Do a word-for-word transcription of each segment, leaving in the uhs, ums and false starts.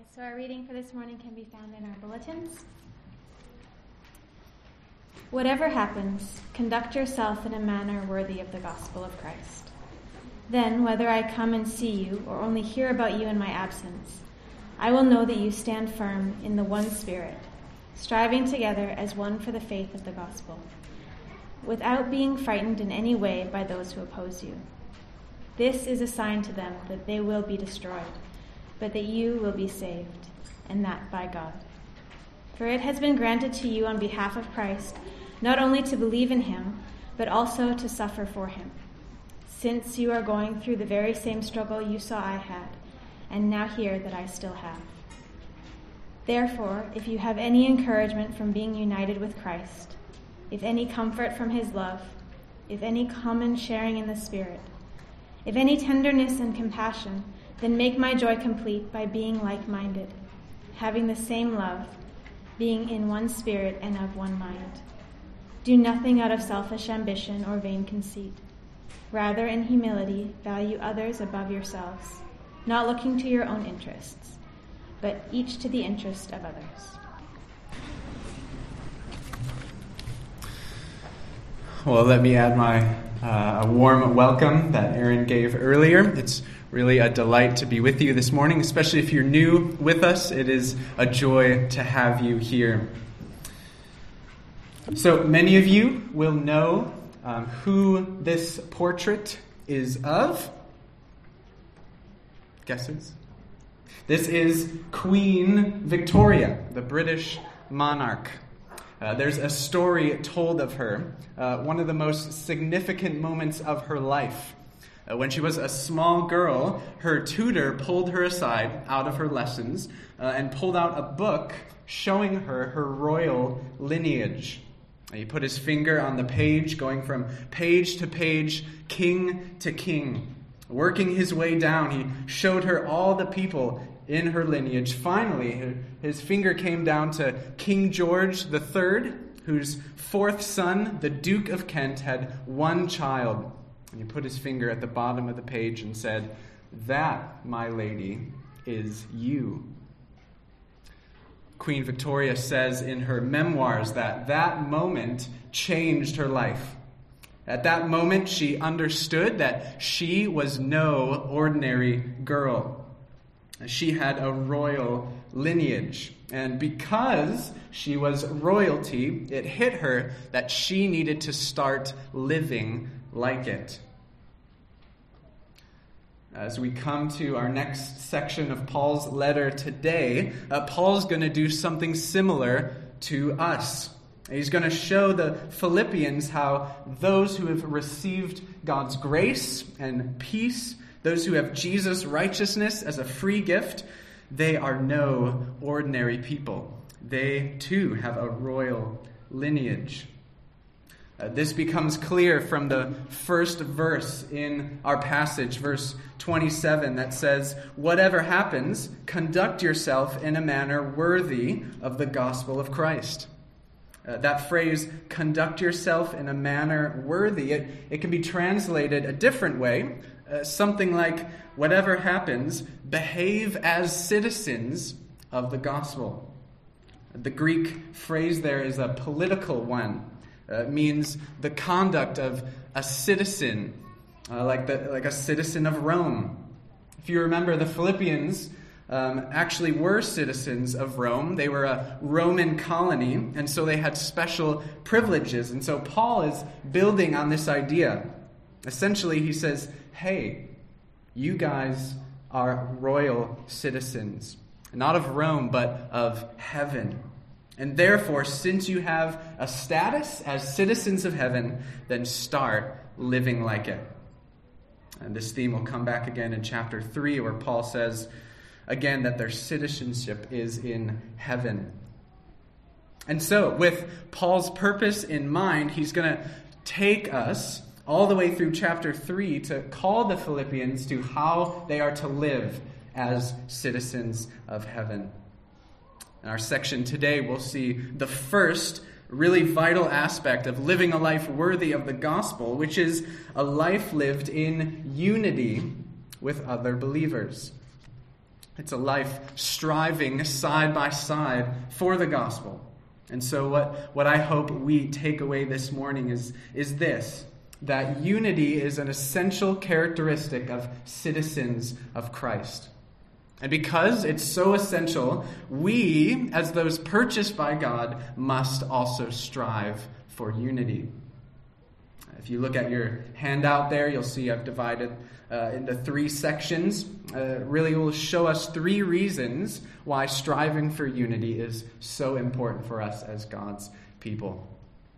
So our reading for this morning can be found in our bulletins. Whatever happens, conduct yourself in a manner worthy of the gospel of Christ. Then, whether I come and see you or only hear about you in my absence, I will know that you stand firm in the one Spirit, striving together as one for the faith of the gospel, without being frightened in any way by those who oppose you. This is a sign to them that they will be destroyed, but that you will be saved, and that by God. For it has been granted to you on behalf of Christ not only to believe in him, but also to suffer for him, since you are going through the very same struggle you saw I had, and now hear that I still have. Therefore, if you have any encouragement from being united with Christ, if any comfort from his love, if any common sharing in the Spirit, if any tenderness and compassion, then make my joy complete by being like-minded, having the same love, being in one spirit and of one mind. Do nothing out of selfish ambition or vain conceit. Rather, in humility, value others above yourselves, not looking to your own interests, but each to the interest of others. Well, let me add my uh, a warm welcome that Aaron gave earlier. It's really a delight to be with you this morning, especially if you're new with us. It is a joy to have you here. So many of you will know um, who this portrait is of. Guesses? This is Queen Victoria, the British monarch. Uh, there's a story told of her, uh, one of the most significant moments of her life. Uh, when she was a small girl, her tutor pulled her aside out of her lessons uh, and pulled out a book showing her her royal lineage. He put his finger on the page, going from page to page, king to king. Working his way down, he showed her all the people in her lineage. Finally, his finger came down to King George the Third, whose fourth son, the Duke of Kent, had one child. And he put his finger at the bottom of the page and said, "That, my lady, is you." Queen Victoria says in her memoirs that that moment changed her life. At that moment, she understood that she was no ordinary girl. She had a royal lineage. And because she was royalty, it hit her that she needed to start living like it. As we come to our next section of Paul's letter today, uh, Paul's going to do something similar to us. He's going to show the Philippians how those who have received God's grace and peace, those who have Jesus' righteousness as a free gift, they are no ordinary people. They too have a royal lineage. Uh, this becomes clear from the first verse in our passage, verse twenty-seven, that says, "Whatever happens, conduct yourself in a manner worthy of the gospel of Christ." Uh, that phrase, "conduct yourself in a manner worthy," it, it can be translated a different way, uh, something like, "Whatever happens, behave as citizens of the gospel." The Greek phrase there is a political one. Uh, it means the conduct of a citizen, uh, like the, like a citizen of Rome. If you remember, the Philippians um, actually were citizens of Rome. They were a Roman colony, and so they had special privileges. And so Paul is building on this idea. Essentially, he says, hey, you guys are royal citizens, not of Rome, but of heaven. And therefore, since you have a status as citizens of heaven, then start living like it. And this theme will come back again in chapter three, where Paul says again that their citizenship is in heaven. And so, with Paul's purpose in mind, he's going to take us all the way through chapter three to call the Philippians to how they are to live as citizens of heaven. In our section today, we'll see the first really vital aspect of living a life worthy of the gospel, which is a life lived in unity with other believers. It's a life striving side by side for the gospel. And so what, what I hope we take away this morning is, is this, that unity is an essential characteristic of citizens of Christ. And because it's so essential, we, as those purchased by God, must also strive for unity. If you look at your handout there, you'll see I've divided uh, into three sections. Uh, really will show us three reasons why striving for unity is so important for us as God's people.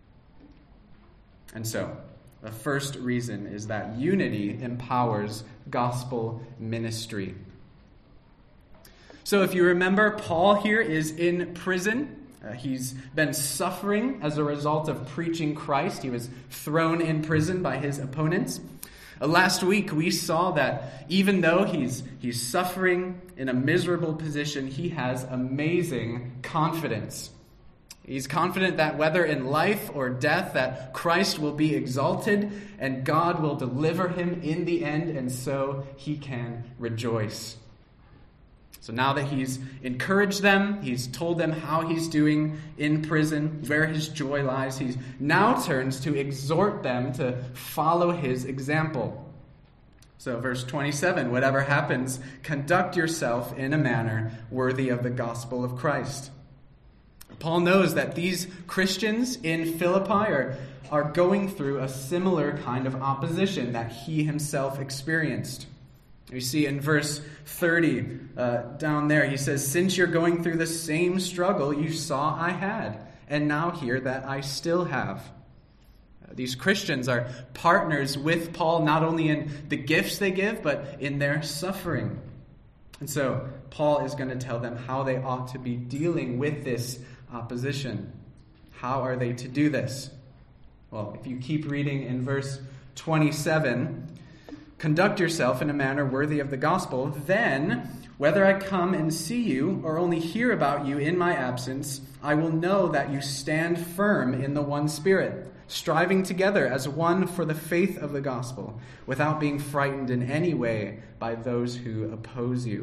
And so, the first reason is that unity empowers gospel ministry. So if you remember, Paul here is in prison. Uh, he's been suffering as a result of preaching Christ. He was thrown in prison by his opponents. Uh, last week we saw that even though he's he's suffering in a miserable position, he has amazing confidence. He's confident that whether in life or death, that Christ will be exalted and God will deliver him in the end, and so he can rejoice. So now that he's encouraged them, he's told them how he's doing in prison, where his joy lies, he now turns to exhort them to follow his example. So verse twenty-seven, whatever happens, conduct yourself in a manner worthy of the gospel of Christ. Paul knows that these Christians in Philippi are, are going through a similar kind of opposition that he himself experienced. You see in verse thirty, uh, down there, he says, since you're going through the same struggle you saw I had, and now hear that I still have. Uh, these Christians are partners with Paul, not only in the gifts they give, but in their suffering. And so Paul is going to tell them how they ought to be dealing with this opposition. How are they to do this? Well, if you keep reading in verse twenty-seven, conduct yourself in a manner worthy of the gospel, then, whether I come and see you or only hear about you in my absence, I will know that you stand firm in the one Spirit, striving together as one for the faith of the gospel, without being frightened in any way by those who oppose you.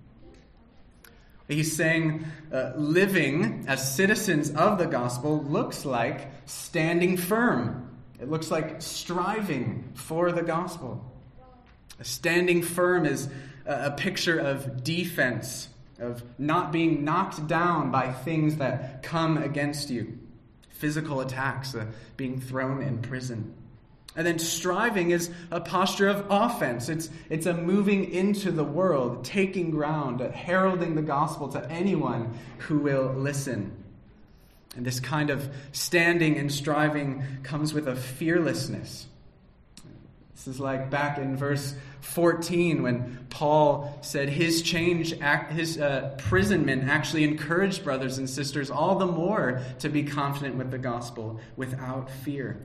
He's saying uh, living as citizens of the gospel looks like standing firm. It looks like striving for the gospel. Standing firm is a picture of defense, of not being knocked down by things that come against you. Physical attacks, uh, being thrown in prison. And then striving is a posture of offense. It's, it's a moving into the world, taking ground, heralding the gospel to anyone who will listen. And this kind of standing and striving comes with a fearlessness. This is like back in verse fourteen when Paul said his change, his uh, imprisonment actually encouraged brothers and sisters all the more to be confident with the gospel without fear.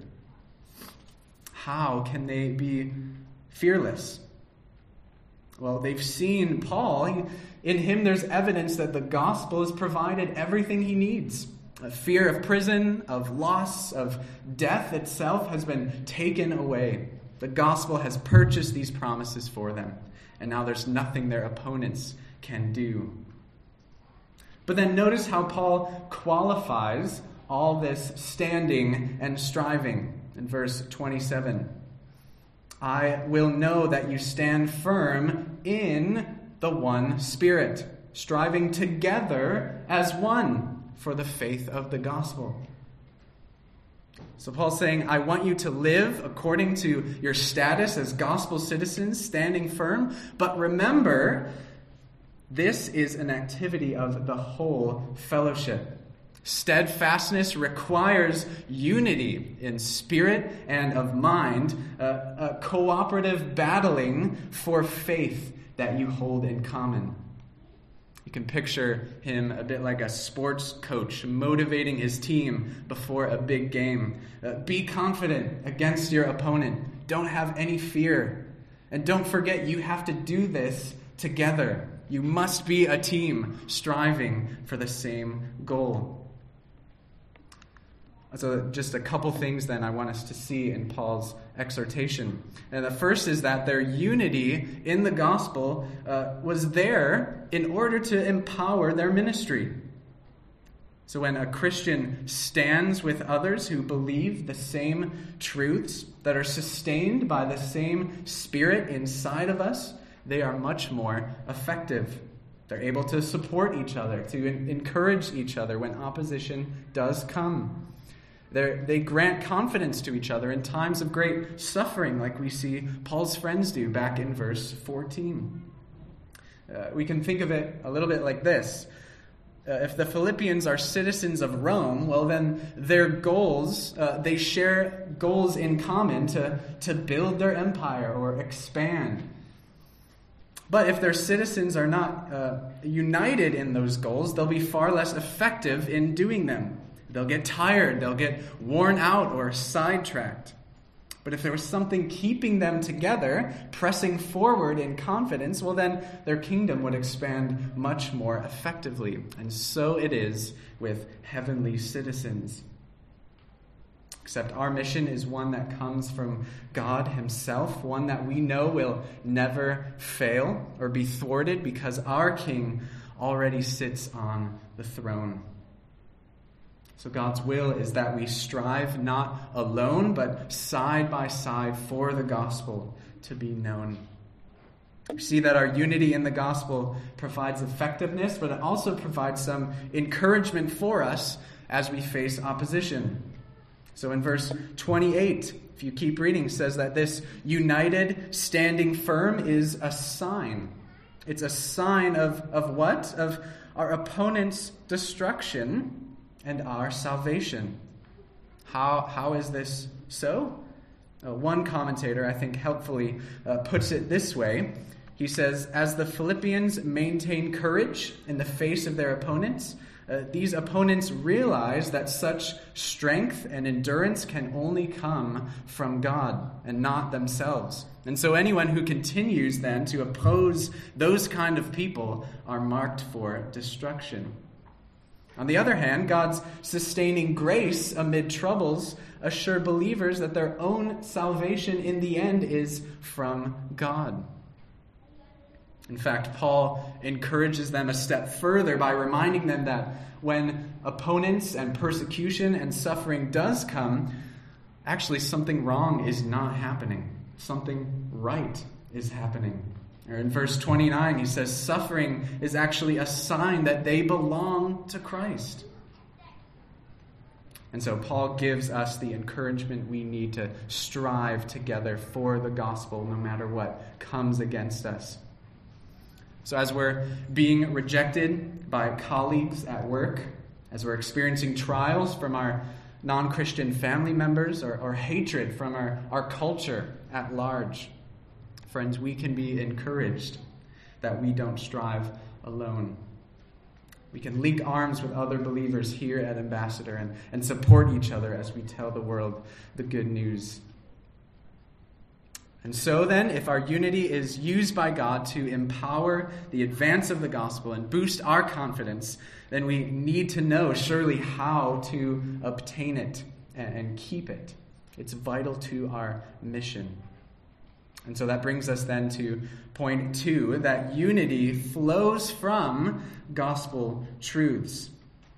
How can they be fearless? Well, they've seen Paul. He, in him there's evidence that the gospel has provided everything he needs. A fear of prison, of loss, of death itself has been taken away. The gospel has purchased these promises for them, and now there's nothing their opponents can do. But then notice how Paul qualifies all this standing and striving in verse twenty-seven. I will know that you stand firm in the one Spirit, striving together as one for the faith of the gospel. So Paul's saying, I want you to live according to your status as gospel citizens, standing firm. But remember, this is an activity of the whole fellowship. Steadfastness requires unity in spirit and of mind, uh, a cooperative battling for faith that you hold in common. You can picture him a bit like a sports coach motivating his team before a big game. Uh, be confident against your opponent. Don't have any fear. And don't forget, you have to do this together. You must be a team striving for the same goal. So just a couple things then I want us to see in Paul's exhortation. And the first is that their unity in the gospel uh, was there in order to empower their ministry. So when a Christian stands with others who believe the same truths, that are sustained by the same Spirit inside of us, they are much more effective. They're able to support each other, to encourage each other when opposition does come. They're, they grant confidence to each other in times of great suffering, like we see Paul's friends do back in verse fourteen. Uh, we can think of it a little bit like this. Uh, if the Philippians are citizens of Rome, well then their goals, uh, they share goals in common to, to build their empire or expand. But if their citizens are not uh, united in those goals, they'll be far less effective in doing them. They'll get tired, they'll get worn out or sidetracked. But if there was something keeping them together, pressing forward in confidence, well then their kingdom would expand much more effectively. And so it is with heavenly citizens. Except our mission is one that comes from God himself, one that we know will never fail or be thwarted because our King already sits on the throne. So God's will is that we strive not alone, but side by side for the gospel to be known. We see that our unity in the gospel provides effectiveness, but it also provides some encouragement for us as we face opposition. So in verse twenty-eight, if you keep reading, it says that this united, standing firm is a sign. It's a sign of, of what? Of our opponent's destruction and our salvation. How, how is this so? Uh, one commentator, I think, helpfully uh, puts it this way. He says, as the Philippians maintain courage in the face of their opponents, uh, these opponents realize that such strength and endurance can only come from God and not themselves. And so anyone who continues then to oppose those kind of people are marked for destruction. On the other hand, God's sustaining grace amid troubles assure believers that their own salvation in the end is from God. In fact, Paul encourages them a step further by reminding them that when opponents and persecution and suffering does come, actually something wrong is not happening. Something right is happening. Or in verse twenty-nine, he says, suffering is actually a sign that they belong to Christ. And so Paul gives us the encouragement we need to strive together for the gospel, no matter what comes against us. So as we're being rejected by colleagues at work, as we're experiencing trials from our non-Christian family members, or, or hatred from our, our culture at large, friends, we can be encouraged that we don't strive alone. We can link arms with other believers here at Ambassador and, and support each other as we tell the world the good news. And so then, if our unity is used by God to empower the advance of the gospel and boost our confidence, then we need to know surely how to obtain it and, and keep it. It's vital to our mission. And so that brings us then to point two, that unity flows from gospel truths.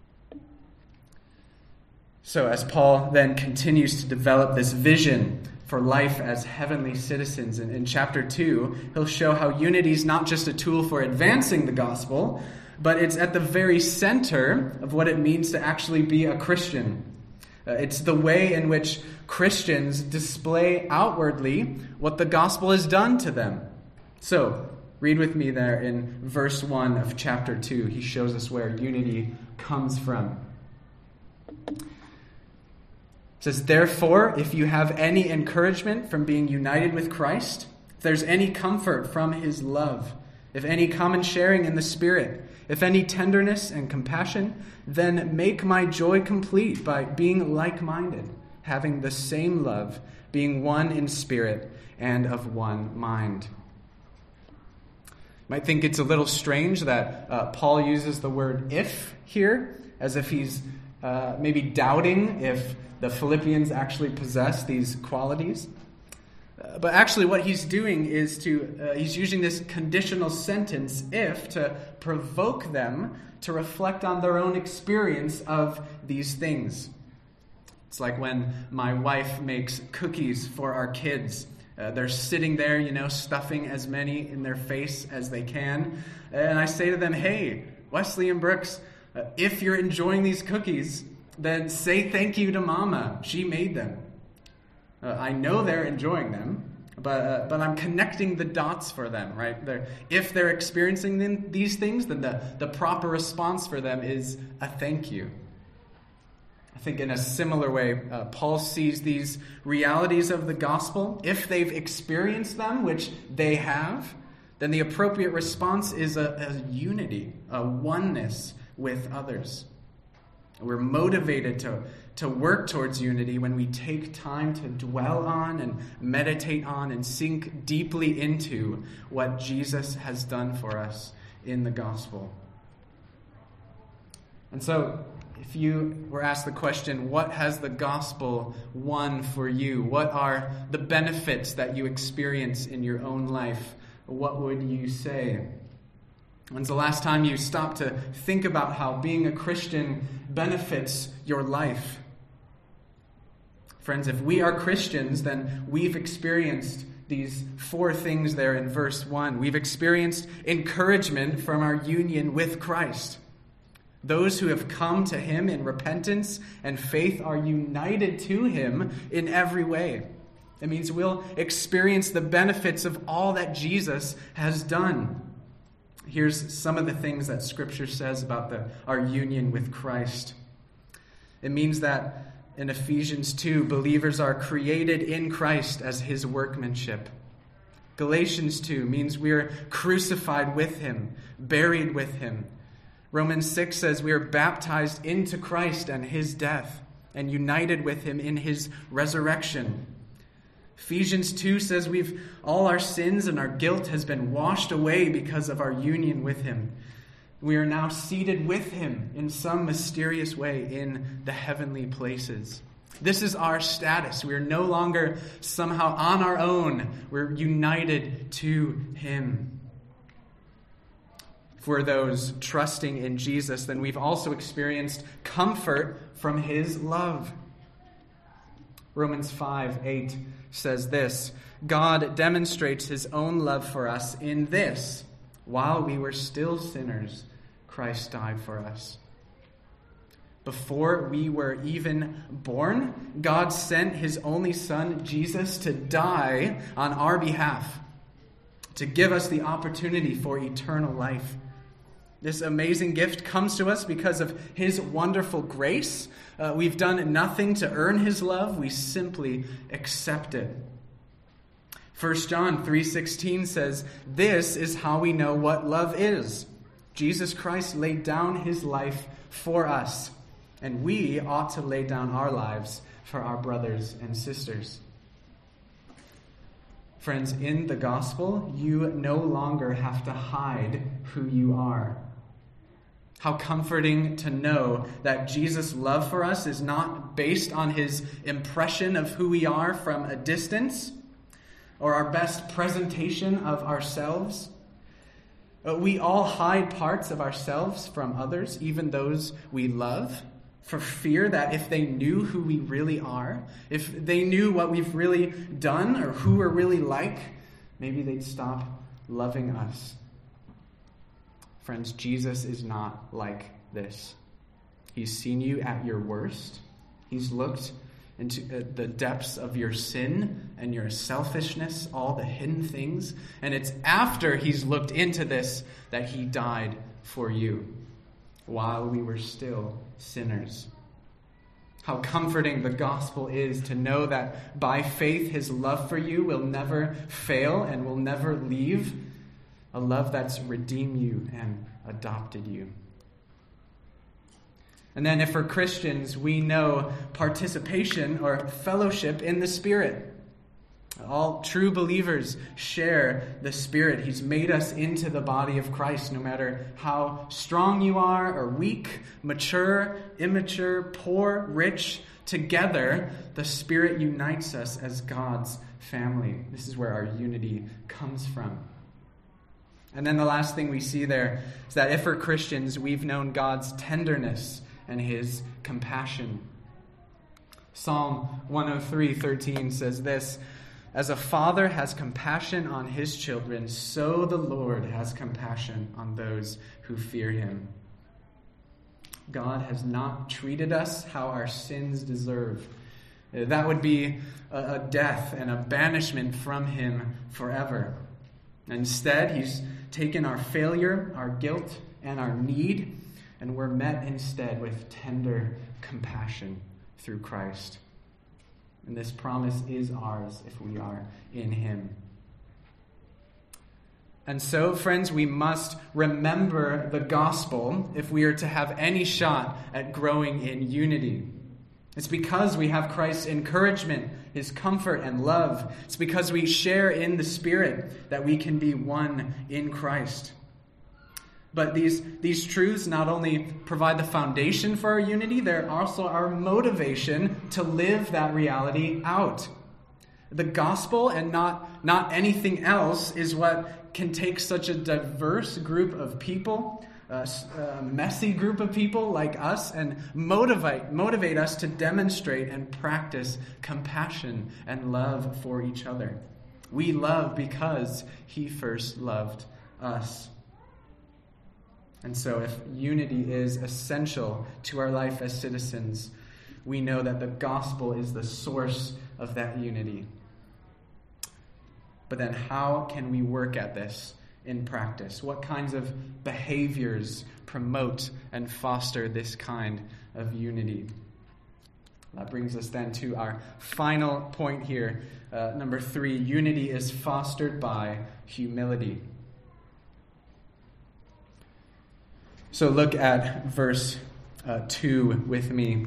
So as Paul then continues to develop this vision for life as heavenly citizens, in, in chapter two, he'll show how unity is not just a tool for advancing the gospel, but it's at the very center of what it means to actually be a Christian. Uh, it's the way in which Christians display outwardly what the gospel has done to them. So, read with me there in verse one of chapter two. He shows us where unity comes from. It says, therefore, if you have any encouragement from being united with Christ, if there's any comfort from his love, if any common sharing in the Spirit, if any tenderness and compassion, then make my joy complete by being like-minded, having the same love, being one in spirit and of one mind. You might think it's a little strange that uh, Paul uses the word if here, as if he's uh, maybe doubting if the Philippians actually possess these qualities. Uh, but actually what he's doing is to, uh, he's using this conditional sentence, if, to provoke them to reflect on their own experience of these things. It's like when my wife makes cookies for our kids. Uh, they're sitting there, you know, stuffing as many in their face as they can. And I say to them, hey, Wesley and Brooks, uh, if you're enjoying these cookies, then say thank you to Mama. She made them. Uh, I know they're enjoying them, but uh, but I'm connecting the dots for them, right? They're, if they're experiencing them, these things, then the, the proper response for them is a thank you. I think in a similar way, uh, Paul sees these realities of the gospel. If they've experienced them, which they have, then the appropriate response is a, a unity, a oneness with others. We're motivated to, to work towards unity when we take time to dwell on and meditate on and sink deeply into what Jesus has done for us in the gospel. And so, if you were asked the question, what has the gospel won for you? What are the benefits that you experience in your own life? What would you say? When's the last time you stopped to think about how being a Christian benefits your life? Friends, if we are Christians, then we've experienced these four things there in verse one. We've experienced encouragement from our union with Christ. Those who have come to him in repentance and faith are united to him in every way. It means we'll experience the benefits of all that Jesus has done. Here's some of the things that Scripture says about the, our union with Christ. It means that in Ephesians two, believers are created in Christ as his workmanship. Galatians two means we are crucified with him, buried with him. Romans six says we are baptized into Christ and his death and united with him in his resurrection. Ephesians two says we've all our sins and our guilt has been washed away because of our union with him. We are now seated with him in some mysterious way in the heavenly places. This is our status. We are no longer somehow on our own. We're united to him. For those trusting in Jesus, then we've also experienced comfort from his love. Romans five eight says this, God demonstrates his own love for us in this, while we were still sinners, Christ died for us. Before we were even born, God sent his only Son, Jesus, to die on our behalf, to give us the opportunity for eternal life. This amazing gift comes to us because of his wonderful grace. Uh, we've done nothing to earn his love. We simply accept it. First John three sixteen says, this is how we know what love is. Jesus Christ laid down his life for us, and we ought to lay down our lives for our brothers and sisters. Friends, in the gospel, you no longer have to hide who you are. How comforting to know that Jesus' love for us is not based on his impression of who we are from a distance or our best presentation of ourselves. We all hide parts of ourselves from others, even those we love, for fear that if they knew who we really are, if they knew what we've really done or who we're really like, maybe they'd stop loving us. Friends, Jesus is not like this. He's seen you at your worst. He's looked into the depths of your sin and your selfishness, all the hidden things. And it's after he's looked into this that he died for you while we were still sinners. How comforting the gospel is to know that by faith his love for you will never fail and will never leave. A love that's redeemed you and adopted you. And then if we're Christians, we know participation or fellowship in the Spirit. All true believers share the Spirit. He's made us into the body of Christ, no matter how strong you are or weak, mature, immature, poor, rich. Together, the Spirit unites us as God's family. This is where our unity comes from. And then the last thing we see there is that if we're Christians, we've known God's tenderness and his compassion. Psalm one oh three thirteen says this, "As a father has compassion on his children, so the Lord has compassion on those who fear him." God has not treated us how our sins deserve. That would be a death and a banishment from him forever. Instead, he's taken our failure, our guilt, and our need, and we're met instead with tender compassion through Christ. And this promise is ours if we are in him. And so, friends, we must remember the gospel if we are to have any shot at growing in unity. It's because we have Christ's encouragement, his comfort and love. It's because we share in the Spirit that we can be one in Christ. But these, these truths not only provide the foundation for our unity, they're also our motivation to live that reality out. The gospel and not, not anything else is what can take such a diverse group of people, a, a messy group of people like us, and motivate, motivate us to demonstrate and practice compassion and love for each other. We love because he first loved us. And so if unity is essential to our life as citizens, we know that the gospel is the source of that unity. But then how can we work at this in practice? What kinds of behaviors promote and foster this kind of unity? That brings us then to our final point here. Uh, number three, unity is fostered by humility. So look at verse uh, two with me.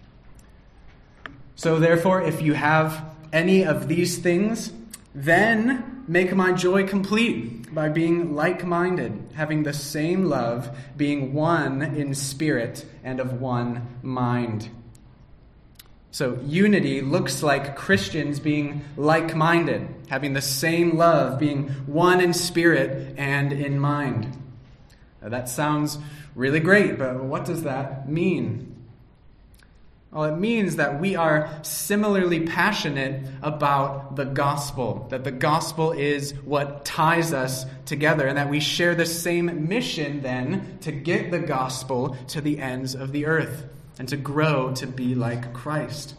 "So therefore, if you have any of these things, then make my joy complete by being like-minded, having the same love, being one in spirit and of one mind." So unity looks like Christians being like-minded, having the same love, being one in spirit and in mind. Now, that sounds really great, but what does that mean? Well, it means that we are similarly passionate about the gospel, that the gospel is what ties us together, and that we share the same mission then to get the gospel to the ends of the earth and to grow to be like Christ.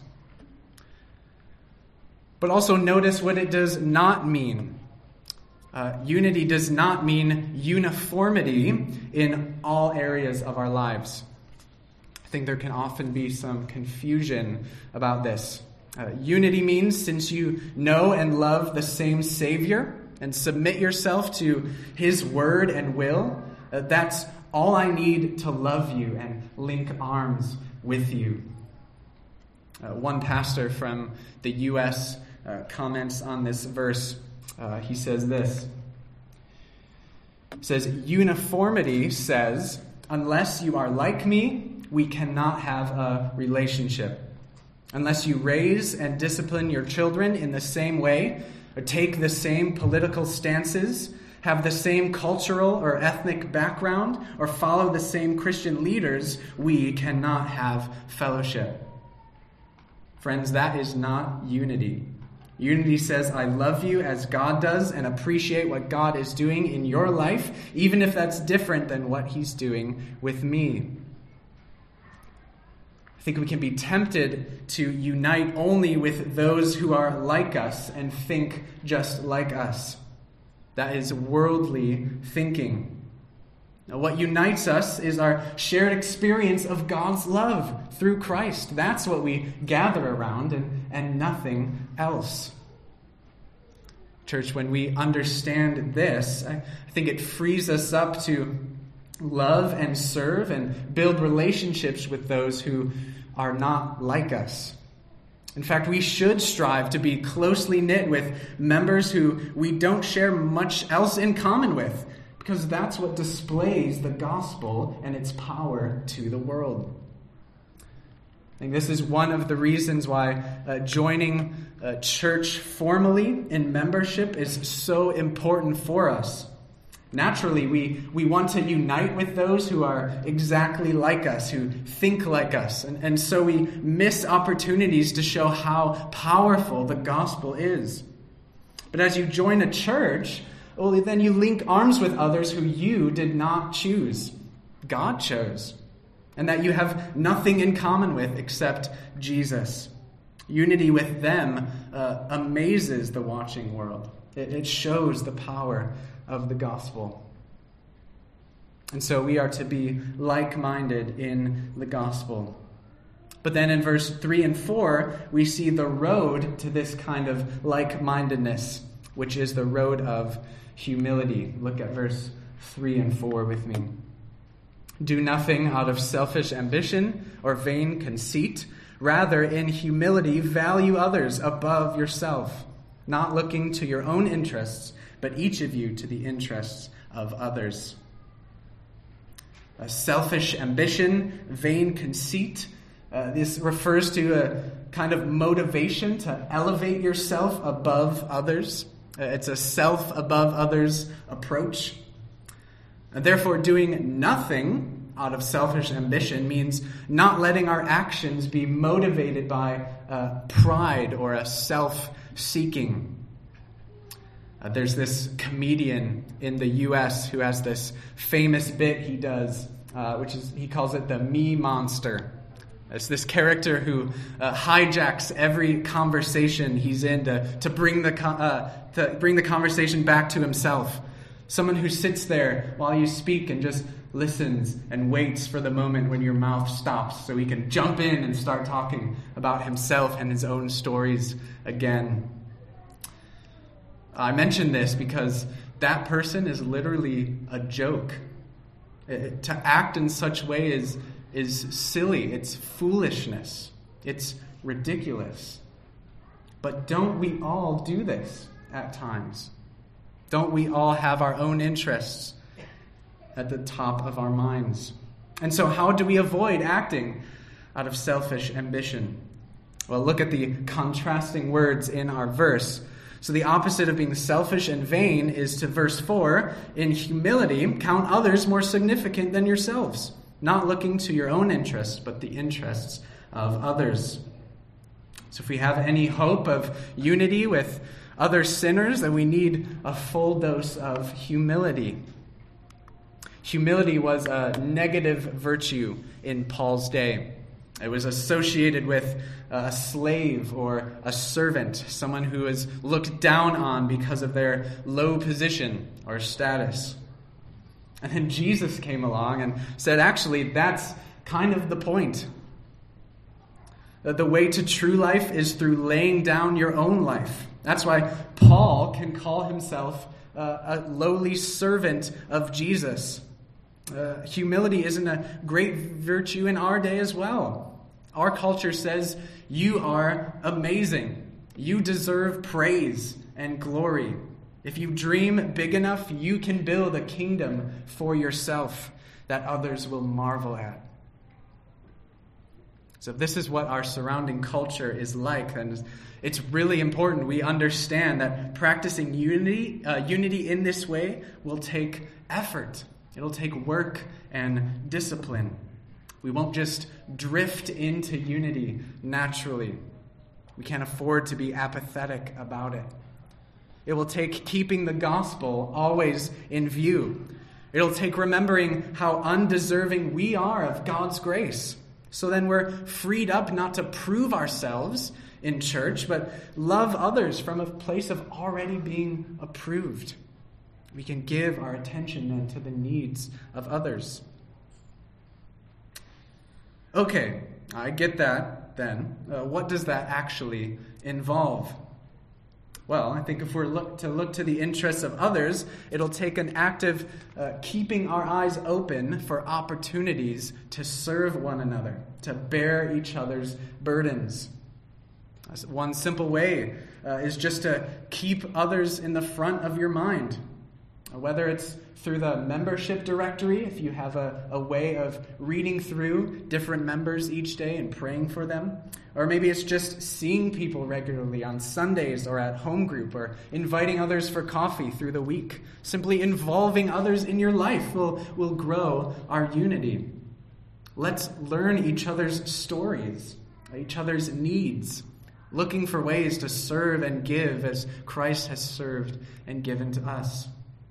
But also notice what it does not mean. Uh, unity does not mean uniformity in all areas of our lives. I think there can often be some confusion about this. Uh, unity means since you know and love the same Savior and submit yourself to his word and will, uh, that's all I need to love you and link arms with you. Uh, one pastor from the U S uh, comments on this verse. Uh, he says this. He says, "Uniformity says, unless you are like me, we cannot have a relationship. Unless you raise and discipline your children in the same way, or take the same political stances, have the same cultural or ethnic background, or follow the same Christian leaders, we cannot have fellowship." Friends, that is not unity. Unity says, I love you as God does and appreciate what God is doing in your life, even if that's different than what he's doing with me. I think we can be tempted to unite only with those who are like us and think just like us. That is worldly thinking. Now, what unites us is our shared experience of God's love through Christ. That's what we gather around and, and nothing else. Church, when we understand this, I, I think it frees us up to love and serve and build relationships with those who are not like us. In fact, we should strive to be closely knit with members who we don't share much else in common with, because that's what displays the gospel and its power to the world. I think this is one of the reasons why uh, joining a church formally in membership is so important for us. Naturally, we, we want to unite with those who are exactly like us, who think like us. And, and so we miss opportunities to show how powerful the gospel is. But as you join a church, well, then you link arms with others who you did not choose. God chose. And that you have nothing in common with except Jesus. Unity with them uh, amazes the watching world. It, it shows the power of the gospel. And so we are to be like-minded in the gospel. But then in verse three and four, we see the road to this kind of like-mindedness, which is the road of humility. Look at verse three and four with me. Do nothing out of selfish ambition or vain conceit. Rather, in humility, value others above yourself, not looking to your own interests, but each of you to the interests of others. A selfish ambition, vain conceit. Uh, this refers to a kind of motivation to elevate yourself above others. Uh, it's a self above others approach. And therefore, doing nothing out of selfish ambition means not letting our actions be motivated by uh, pride or a self-seeking. Uh, there's this comedian in the U S who has this famous bit he does, uh, which is, he calls it the me monster. It's this character who uh, hijacks every conversation he's in to, to bring the uh, to bring the conversation back to himself. Someone who sits there while you speak and just listens and waits for the moment when your mouth stops so he can jump in and start talking about himself and his own stories again. I mention this because that person is literally a joke. It, to act in such a way is, is silly. It's foolishness. It's ridiculous. But don't we all do this at times? Don't we all have our own interests at the top of our minds? And so how do we avoid acting out of selfish ambition? Well, look at the contrasting words in our verse. So the opposite of being selfish and vain is to verse four, in humility, count others more significant than yourselves, not looking to your own interests, but the interests of others. So if we have any hope of unity with other sinners, then we need a full dose of humility. Humility was a negative virtue in Paul's day. It was associated with a slave or a servant, someone who is looked down on because of their low position or status. And then Jesus came along and said, actually, that's kind of the point. That the way to true life is through laying down your own life. That's why Paul can call himself uh, a lowly servant of Jesus. Uh, humility isn't a great virtue in our day as well. Our culture says you are amazing. You deserve praise and glory. If you dream big enough, you can build a kingdom for yourself that others will marvel at. So if this is what our surrounding culture is like, then it's really important we understand that practicing unity, uh, unity in this way will take effort. It'll take work and discipline. We won't just drift into unity naturally. We can't afford to be apathetic about it. It will take keeping the gospel always in view. It'll take remembering how undeserving we are of God's grace. So then we're freed up not to prove ourselves in church, but love others from a place of already being approved. We can give our attention then to the needs of others. Okay, I get that then. Uh, what does that actually involve? Well, I think if we're look to look to the interests of others, it'll take an active uh, keeping our eyes open for opportunities to serve one another, to bear each other's burdens. One simple way uh, is just to keep others in the front of your mind. whether it's through the membership directory, if you have a, a way of reading through different members each day and praying for them, or maybe it's just seeing people regularly on Sundays or at home group, or inviting others for coffee through the week. Simply involving others in your life will, will grow our unity. Let's learn each other's stories, each other's needs, looking for ways to serve and give as Christ has served and given to us.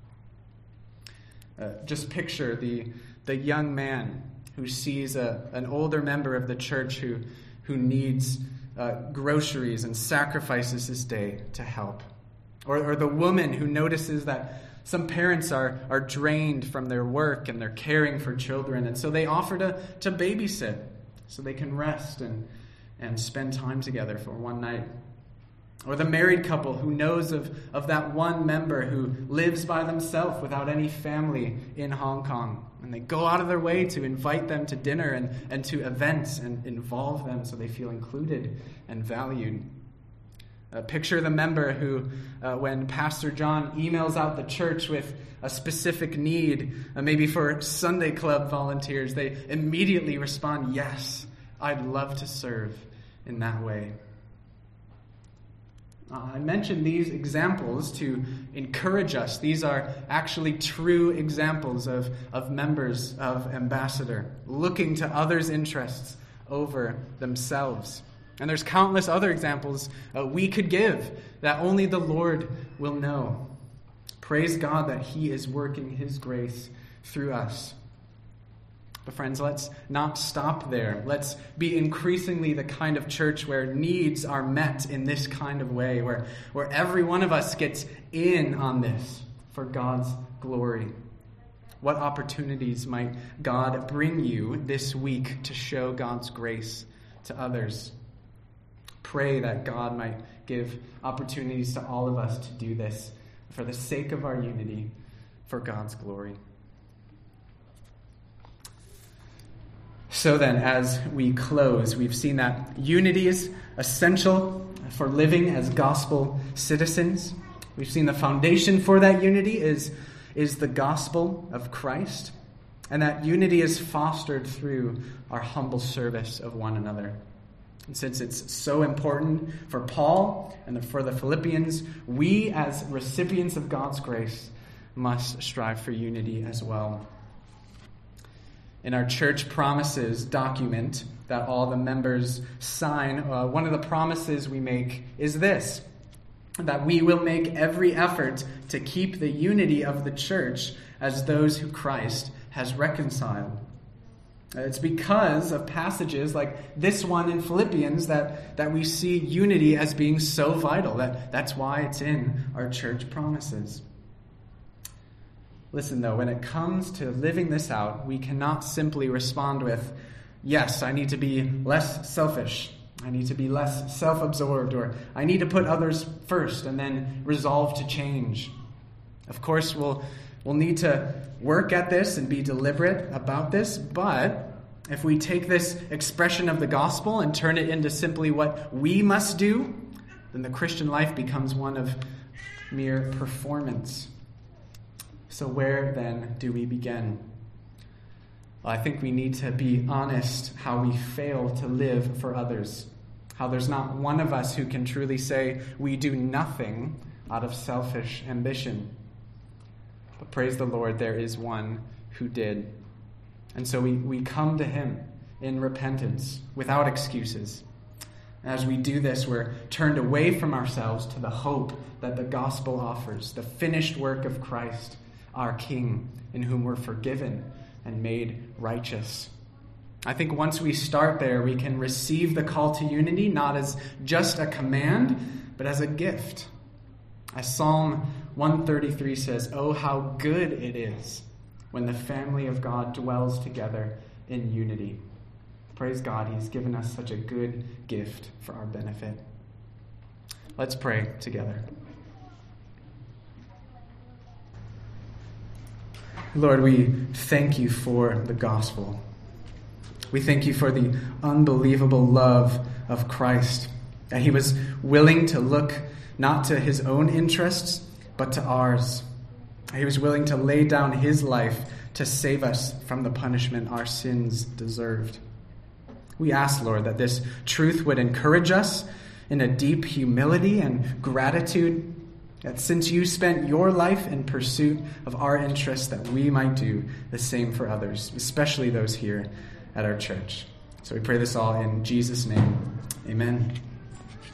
Uh, just picture the, the young man who sees a, an older member of the church who, who needs uh, groceries and sacrifices his day to help. Or, or the woman who notices that some parents are, are drained from their work and they're caring for children, and so they offer to, to babysit so they can rest and, and spend time together for one night. Or the married couple who knows of, of that one member who lives by themselves without any family in Hong Kong. And they go out of their way to invite them to dinner and, and to events and involve them so they feel included and valued. Uh, picture the member who, uh, when Pastor John emails out the church with a specific need, uh, maybe for Sunday club volunteers, they immediately respond, "Yes, I'd love to serve in that way." Uh, I mentioned these examples to encourage us. These are actually true examples of, of members of Ambassador, looking to others' interests over themselves. And there's countless other examples uh, we could give that only the Lord will know. Praise God that He is working His grace through us. But friends, let's not stop there. Let's be increasingly the kind of church where needs are met in this kind of way, where, where every one of us gets in on this for God's glory. What opportunities might God bring you this week to show God's grace to others? Pray that God might give opportunities to all of us to do this for the sake of our unity, for God's glory. So then, as we close, we've seen that unity is essential for living as gospel citizens. We've seen the foundation for that unity is, is the gospel of Christ, and that unity is fostered through our humble service of one another. And since it's so important for Paul and for the Philippians, we as recipients of God's grace must strive for unity as well. In our church promises document that all the members sign, uh, one of the promises we make is this: that we will make every effort to keep the unity of the church as those who Christ has reconciled. It's because of passages like this one in Philippians that, that we see unity as being so vital. That, that's why it's in our church promises. Listen, though, when it comes to living this out, we cannot simply respond with, "Yes, I need to be less selfish. I need to be less self-absorbed," or "I need to put others first," and then resolve to change. Of course, we'll, we'll need to work at this and be deliberate about this, but if we take this expression of the gospel and turn it into simply what we must do, then the Christian life becomes one of mere performance. So where then do we begin? Well, I think we need to be honest how we fail to live for others. How there's not one of us who can truly say we do nothing out of selfish ambition. But praise the Lord, there is one who did. And so we, we come to Him in repentance, without excuses. As we do this, we're turned away from ourselves to the hope that the gospel offers, the finished work of Christ, our King, in whom we're forgiven and made righteous. I think once we start there, we can receive the call to unity, not as just a command, but as a gift. As Psalm one thirty-three says, "Oh, how good it is when the family of God dwells together in unity." Praise God, He's given us such a good gift for our benefit. Let's pray together. Lord, we thank You for the gospel. We thank You for the unbelievable love of Christ, that He was willing to look not to His own interests, but to ours. He was willing to lay down his life to save us from the punishment our sins deserved. We ask, Lord, that this truth would encourage us in a deep humility and gratitude, that since you spent your life in pursuit of our interests, that we might do the same for others, especially those here at our church. So we pray this all in Jesus' name. Amen.